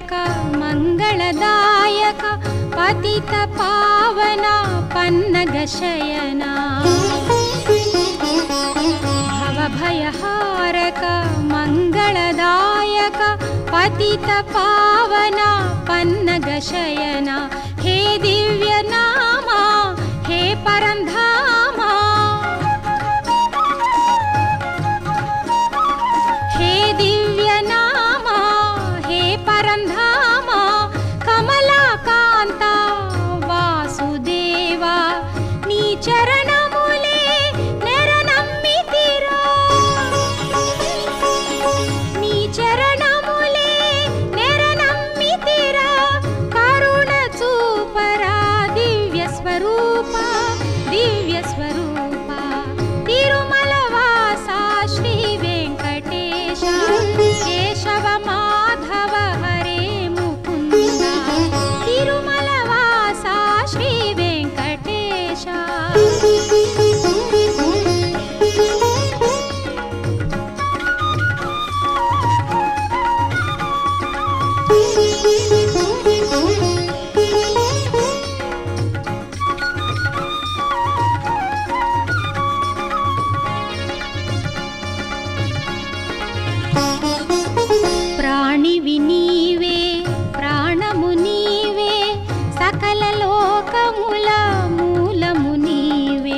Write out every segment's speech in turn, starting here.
तारक मंगलदायक पतित पावन पन्नग शयना भवभयहारक मंगलदायक पतित पावन पन्नग शयना हे दिव्य नामा हे परंधामा हे दिव्य नामा हे परंधामा कमलाकांता वासुदेवा नी चरणमुले नेरनम्मितिरा नी चरणमुले नेरनम्मितिरा करुण चूपरा दिव्य स्वरूपा तिरुमलवासा श्री वेंकटेश केशव माधव हरे मुकुंद तिरुमलवासा श्री वेंकटेश प्राणिवि नीवे प्राणमु नीवे सकल लोकमुल मूलमु नीवे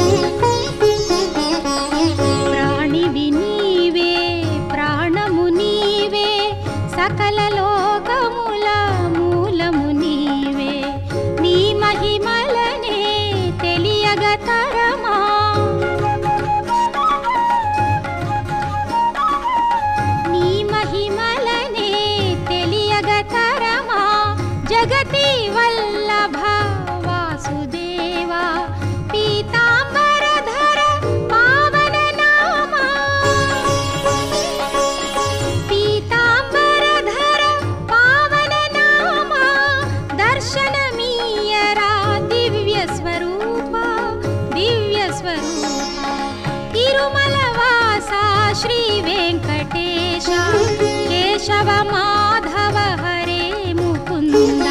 प्राणिवि नीवे प्राणमु नीवे सकल लोकमुल मूलमु नीवे नी महिमलने తెలియగ తరమా నీ మహిమలనే తెలియగ తరమా జగతి వల్లభ వాసుదేవా పీతాంబరధర పావన నామా పీతాంబరధర పావన నామా దర్శనమీయరా దివ్య స్వరూపా తిరుమలవాసా శ్రీ వెంకటేశ కేశవ మాధవ హరే ముకుంద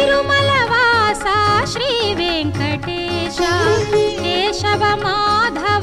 తిరుమలవాసా శ్రీ వెంకటేశ కేశవ మాధవ